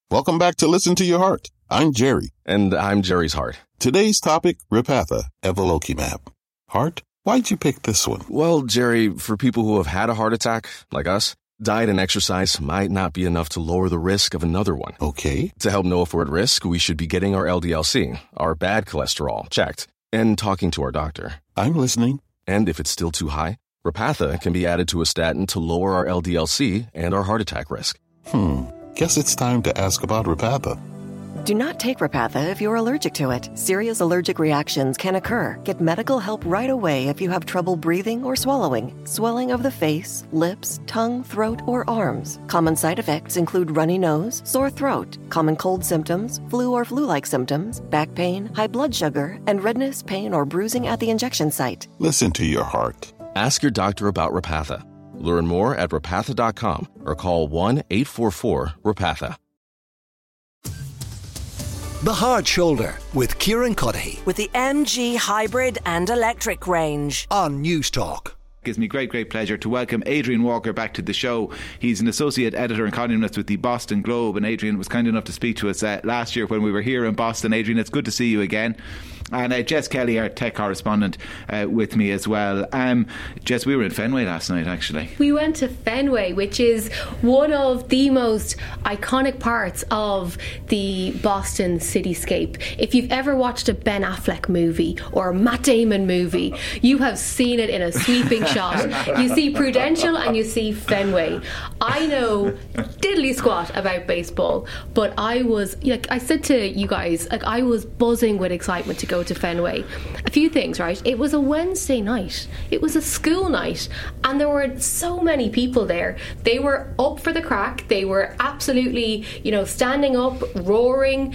Welcome back to Listen to Your Heart. I'm Jerry. And I'm Jerry's heart. Today's topic, Repatha, Evolocumab. Heart, why'd you pick this one? Well, Jerry, for people who have had a heart attack, like us, diet and exercise might not be enough to lower the risk of another one. Okay. To help know if we're at risk, we should be getting our LDL-C, our bad cholesterol, checked, and talking to our doctor. I'm listening. And if it's still too high, Repatha can be added to a statin to lower our LDL-C and our heart attack risk. Guess it's time to ask about Repatha. Do not take Repatha if you're allergic to it. Serious allergic reactions can occur. Get medical help right away if you have trouble breathing or swallowing, swelling of the face, lips, tongue, throat, or arms. Common side effects include runny nose, sore throat, common cold symptoms, flu or flu-like symptoms, back pain, high blood sugar, and redness, pain, or bruising at the injection site. Listen to your heart. Ask your doctor about Repatha. Learn more at repatha.com or call 1-844-REPATHA. The Hard Shoulder with Kieran Cuddihy with the MG hybrid and electric range on News Talk. Gives me great pleasure to welcome Adrian Walker back to the show. He's an associate editor and columnist with the Boston Globe, and Adrian was kind enough to speak to us last year when we were here in Boston. Adrian, it's good to see you again. And Jess Kelly, our tech correspondent, with me as well. Jess, we were in Fenway last night, actually. We went to Fenway, which is one of the most iconic parts of the Boston cityscape. If you've ever watched a Ben Affleck movie or a Matt Damon movie, you have seen it in a sweeping shot. You see Prudential and you see Fenway. I know diddly squat about baseball, but I was, like I said to you guys, like I was buzzing with excitement to go to Fenway. A few things, right? It was a Wednesday night. It was a school night, and there were so many people there. They were up for the crack. They were absolutely, standing up, roaring.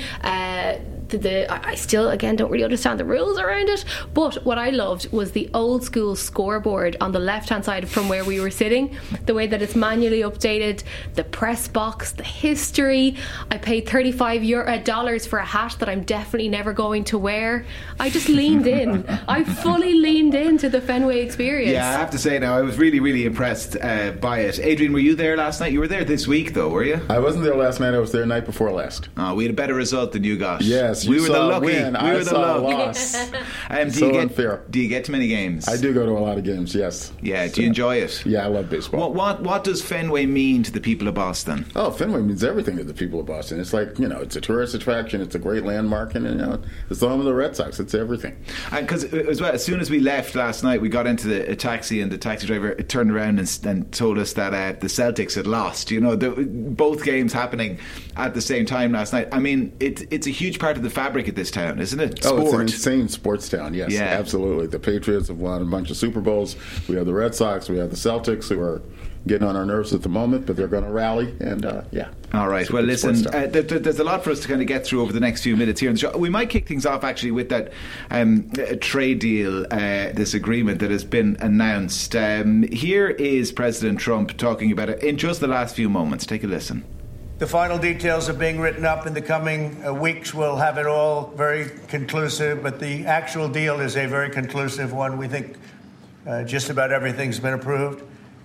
I still, again, don't really understand the rules around it, but what I loved was the old school scoreboard on the left-hand side from where we were sitting, the way that it's manually updated, the press box, the history. I paid $35 for a hat that I'm definitely never going to wear. I just leaned in. I fully leaned into the Fenway experience. Yeah, I have to say now, I was really impressed by it. Adrian, were you there last night? You were there this week, though, were you? I wasn't there last night. I was there night before last. Oh, we had a better result than you got. Yes. We were the lucky. Win. We were the lucky. Loss. Unfair. Do you get to many games? I do go to a lot of games, yes. Yeah, do you enjoy it? Yeah, I love baseball. What does Fenway mean to the people of Boston? Oh, Fenway means everything to the people of Boston. It's like, it's a tourist attraction, it's a great landmark, and, it's the home of the Red Sox. It's everything. And because as soon as we left last night, we got into a taxi, and the taxi driver turned around and told us that the Celtics had lost. Both games happening at the same time last night. I mean, it's a huge part of the fabric of this town, isn't it? Sport. Oh, it's an insane sports town, yes, yeah. Absolutely. The Patriots have won a bunch of Super Bowls. We have the Red Sox, we have the Celtics, who are getting on our nerves at the moment, but they're going to rally, and All right, well listen, there's a lot for us to kind of get through over the next few minutes here on the show. We might kick things off actually with that trade deal, this agreement that has been announced. Here is President Trump talking about it in just the last few moments. Take a listen. The final details are being written up in the coming weeks. We'll have it all very conclusive, but the actual deal is a very conclusive one. We think just about everything's been approved.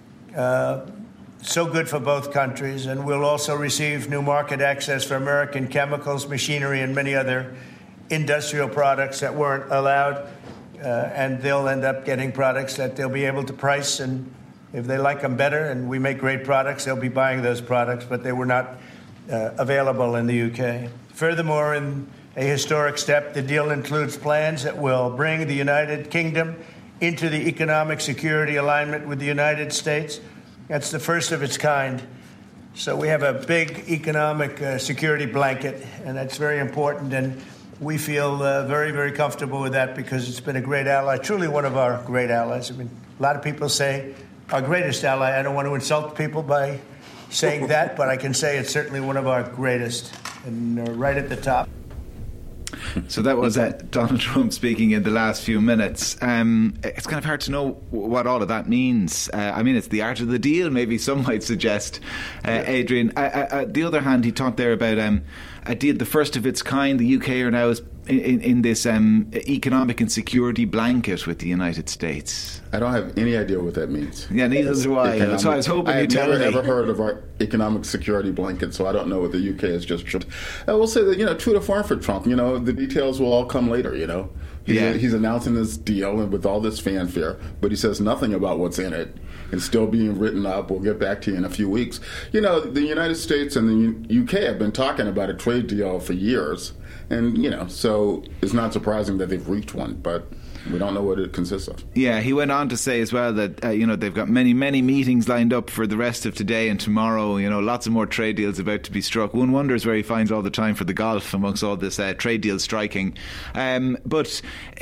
So good for both countries, and we'll also receive new market access for American chemicals, machinery, and many other industrial products that weren't allowed, and they'll end up getting products that they'll be able to price, and if they like them better and we make great products, they'll be buying those products, but they were not available in the UK. Furthermore, in a historic step, the deal includes plans that will bring the United Kingdom into the economic security alignment with the United States. That's the first of its kind. So we have a big economic security blanket, and that's very important, and we feel very comfortable with that because it's been a great ally, truly one of our great allies. I mean, a lot of people say our greatest ally. I don't want to insult people by saying that, but I can say it's certainly one of our greatest and right at the top. So that was Donald Trump speaking in the last few minutes. It's kind of hard to know what all of that means. I mean, it's the art of the deal, maybe some might suggest, Adrian. On the other hand, he talked there about a deal, the first of its kind. The UK are now in this economic and security blanket with the United States. I don't have any idea what that means. Yeah, neither do I. So I was hoping you'd tell me. I've never heard of our economic security blanket, so I don't know what the UK has just. I will say that, true to form for Trump, the details will all come later, He's announcing this deal and with all this fanfare, but he says nothing about what's in it. It's still being written up. We'll get back to you in a few weeks. The United States and the UK have been talking about a trade deal for years. And, so it's not surprising that they've reached one, but we don't know what it consists of. Yeah, he went on to say as well that, they've got many, many meetings lined up for the rest of today and tomorrow. Lots of more trade deals about to be struck. One wonders where he finds all the time for the golf amongst all this trade deal striking. But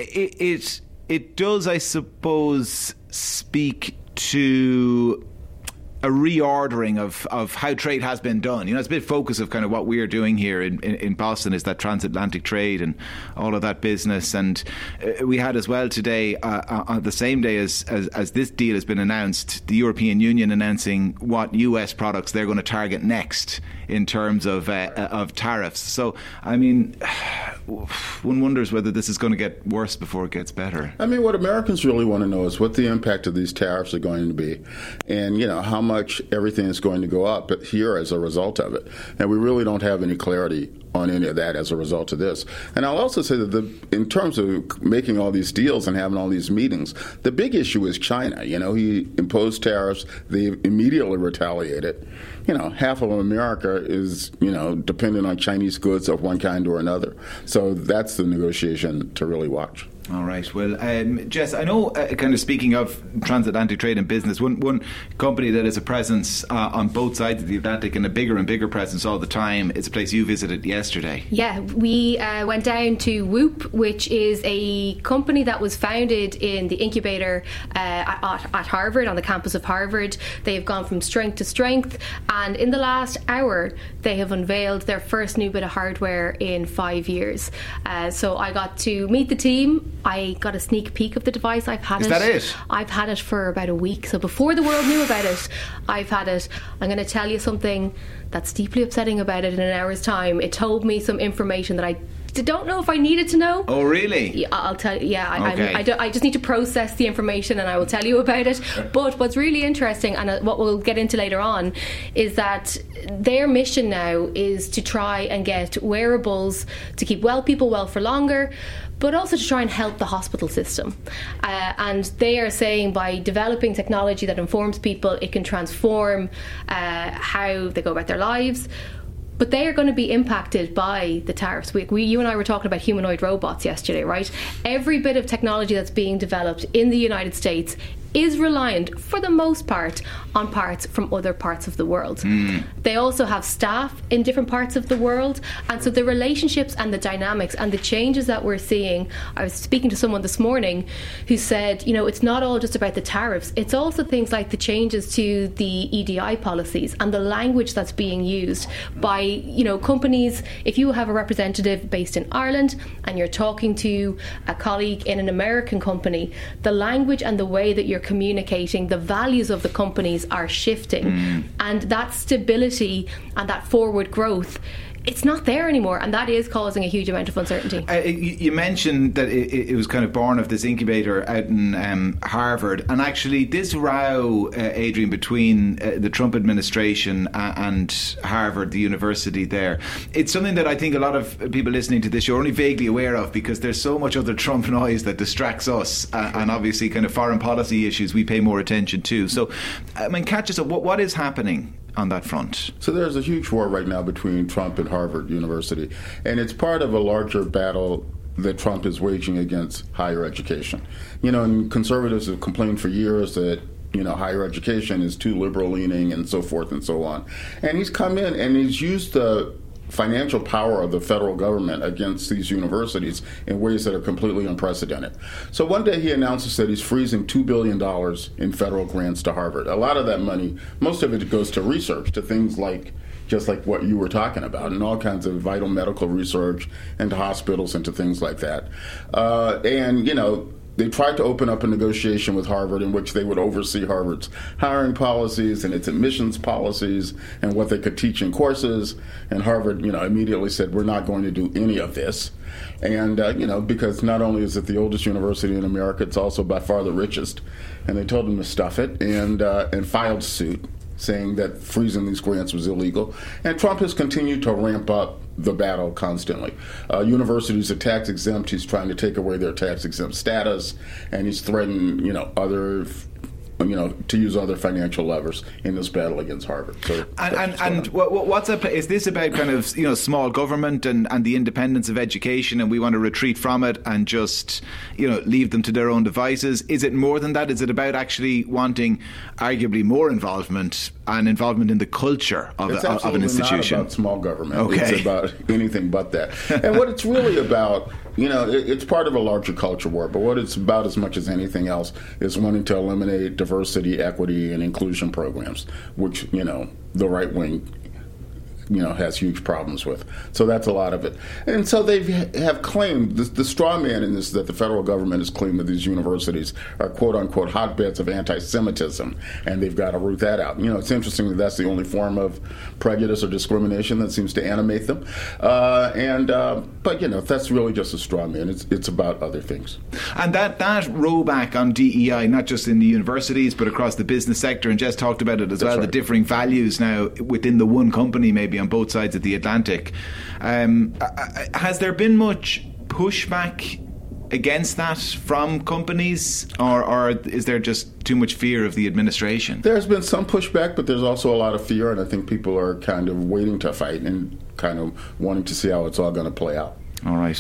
it does, I suppose, speak to a reordering of how trade has been done. It's a bit focus of kind of what we're doing here in Boston is that transatlantic trade and all of that business. And we had as well today, on the same day as this deal has been announced, the European Union announcing what US products they're going to target next in terms of tariffs. So, I mean, one wonders whether this is going to get worse before it gets better. I mean, what Americans really want to know is what the impact of these tariffs are going to be, and how much everything is going to go up here as a result of it. And we really don't have any clarity on any of that as a result of this. And I'll also say that in terms of making all these deals and having all these meetings, the big issue is China. He imposed tariffs. They immediately retaliated. Half of America is, dependent on Chinese goods of one kind or another. So that's the negotiation to really watch. All right. Well, Jess, I know, kind of speaking of transatlantic trade and business, one company that has a presence on both sides of the Atlantic and a bigger and bigger presence all the time is a place you visited yesterday. Yeah, we went down to Whoop, which is a company that was founded in the incubator at Harvard, on the campus of Harvard. They have gone from strength to strength, and in the last hour, they have unveiled their first new bit of hardware in 5 years. So I got to meet the team. I got a sneak peek of the device. Is that it? I've had it for about a week. So before the world knew about it, I've had it. I'm going to tell you something that's deeply upsetting about it in an hour's time. It told me some information that I don't know if I needed to know. Oh, really? Yeah, I'll tell you. Yeah, okay. I just need to process the information and I will tell you about it. But what's really interesting, and what we'll get into later on, is that their mission now is to try and get wearables to keep people well for longer, but also to try and help the hospital system. And they are saying by developing technology that informs people, it can transform how they go about their lives. But they are going to be impacted by the tariffs. You and I were talking about humanoid robots yesterday, right? Every bit of technology that's being developed in the United States is reliant, for the most part, on parts from other parts of the world. They also have staff in different parts of the world, and so the relationships and the dynamics and the changes that we're seeing. I was speaking to someone this morning who said, it's not all just about the tariffs, it's also things like the changes to the EDI policies and the language that's being used by, companies. If you have a representative based in Ireland and you're talking to a colleague in an American company, the language and the way that you're communicating, the values of the companies are shifting, and that stability and that forward growth, it's not there anymore, and that is causing a huge amount of uncertainty. You mentioned that it was kind of born of this incubator out in Harvard, and actually this row, Adrian, between the Trump administration and Harvard, the university there, it's something that I think a lot of people listening to this show are only vaguely aware of, because there's so much other Trump noise that distracts us, and obviously kind of foreign policy issues we pay more attention to. So, catch us up. What is happening on that front? So there's a huge war right now between Trump and Harvard University, and it's part of a larger battle that Trump is waging against higher education. And conservatives have complained for years that higher education is too liberal-leaning and so forth and so on. And he's come in and he's used the financial power of the federal government against these universities in ways that are completely unprecedented. So one day he announces that he's freezing $2 billion in federal grants to Harvard. A lot of that money, most of it goes to research, to things like just like what you were talking about, and all kinds of vital medical research into hospitals, into things like that. And, you know, they tried to open up a negotiation with Harvard in which they would oversee Harvard's hiring policies and its admissions policies and what they could teach in courses. And Harvard, you know, immediately said, we're not going to do any of this. And, you know, because not only is it the oldest university in America, it's also by far the richest. And they told them to stuff it and filed suit, saying that freezing these grants was illegal. And Trump has continued to ramp up the battle constantly. Universities are tax exempt. He's trying to take away their tax exempt status, and he's threatened, you know, to use other financial levers in this battle against Harvard. So what's up? Is this about kind of, you know, small government and the independence of education, and we want to retreat from it and just, you know, leave them to their own devices? Is it more than that? Is it about actually wanting arguably more involvement in the culture of an institution? It's not about small government. Okay. It's about anything but that. And what it's really about, you know, it's part of a larger culture war, but what it's about as much as anything else is wanting to eliminate diversity, equity, and inclusion programs, which, you know, the right wing, you know, has huge problems with. So that's a lot of it. And so they have claimed, the straw man in this, that the federal government has claimed that these universities are quote-unquote hotbeds of anti-Semitism, and they've got to root that out. You know, it's interesting that that's the only form of prejudice or discrimination that seems to animate them. But, you know, that's really just a straw man. It's about other things. And that rollback on DEI, not just in the universities, but across the business sector, and Jess talked about it as well, right. The differing values now within the one company, maybe on both sides of the Atlantic. Has there been much pushback against that from companies, or is there just too much fear of the administration? There's been some pushback, but there's also a lot of fear, and I think people are kind of waiting to fight and kind of wanting to see how it's all going to play out. All right.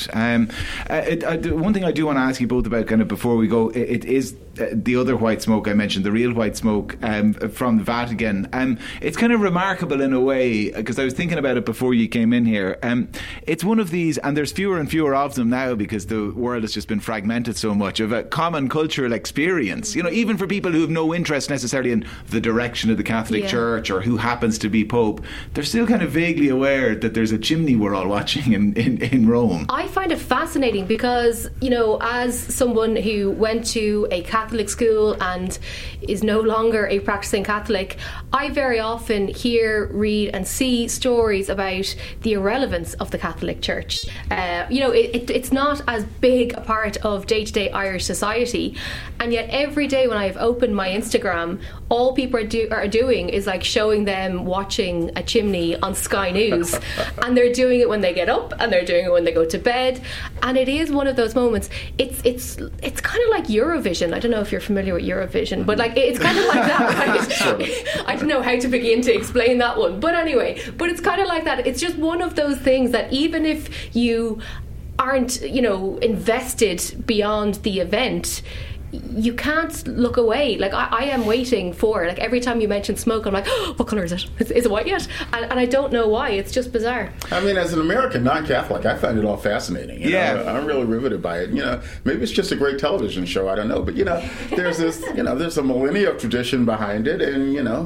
One thing I do want to ask you both about, kind of before we go, it is the other white smoke I mentioned, the real white smoke from the Vatican. It's kind of remarkable in a way, because I was thinking about it before you came in here. It's one of these, and there's fewer and fewer of them now because the world has just been fragmented so much, of a common cultural experience. You know, even for people who have no interest necessarily in the direction of the Catholic Church or who happens to be Pope, they're still kind of vaguely aware that there's a chimney we're all watching in Rome. I find it fascinating because, you know, as someone who went to a Catholic school and is no longer a practicing Catholic, I very often hear, read and see stories about the irrelevance of the Catholic Church. You know, it's not as big a part of day-to-day Irish society, and yet every day when I've opened my Instagram, all people are doing is like showing them watching a chimney on Sky News, and they're doing it when they get up and they're doing it when they go to bed, and it is one of those moments. It's kind of like Eurovision. I don't know if you're familiar with Eurovision, but like it's kind of like that, right? I don't know how to begin to explain that one, but anyway, but it's kind of like that. It's just one of those things that even if you aren't, you know, invested beyond the event, you can't look away. Like I am waiting for, like, every time you mention smoke, I'm like, oh, what colour is it? Is it white yet? And I don't know why. It's just bizarre. I mean, as an American non-Catholic, I find it all fascinating. You know? I'm really riveted by it. You know, maybe it's just a great television show. I don't know, but you know, there's this, you know, there's a millennia of tradition behind it, and you know.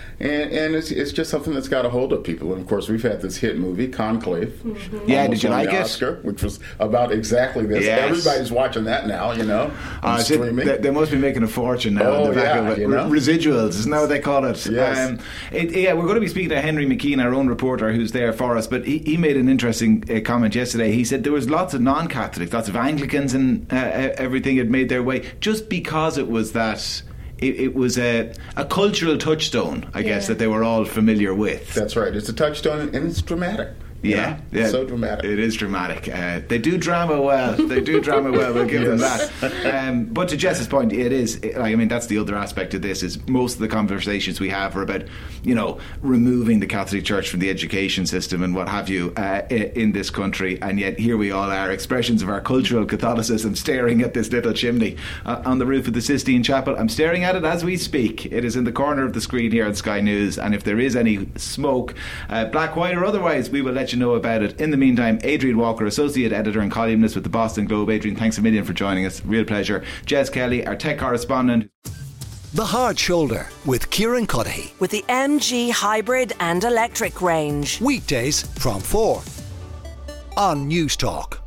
And it's just something that's got a hold of people. And of course, we've had this hit movie, Conclave. Mm-hmm. Yeah, did you like it? Oscar, which was about exactly this. Yes. Everybody's watching that now, you know, streaming. They must be making a fortune now. Oh, yeah, you know? Residuals, isn't that what they call it? Yes. We're going to be speaking to Henry McKean, our own reporter, who's there for us. But he made an interesting comment yesterday. He said there was lots of non-Catholics, lots of Anglicans, and everything had made their way just because it was that. It was a cultural touchstone, I guess, that they were all familiar with. That's right. It's a touchstone, and it's dramatic. Yeah, yeah, so dramatic. It is dramatic. They do drama well. We'll give them that. But to Jess's point, it is. I mean, that's the other aspect of this. Is most of the conversations we have are about, you know, removing the Catholic Church from the education system and what have you in this country, and yet here we all are, expressions of our cultural Catholicism, staring at this little chimney on the roof of the Sistine Chapel. I'm staring at it as we speak. It is in the corner of the screen here at Sky News, and if there is any smoke, black, white, or otherwise, we will let you know about it. In the meantime, Adrian Walker, Associate Editor and columnist with the Boston Globe. Adrian, thanks a million for joining us. Real pleasure. Jess Kelly, our tech correspondent. The Hard Shoulder with Kieran Cuddihy. With the MG hybrid and electric range. Weekdays from 4 on News Talk.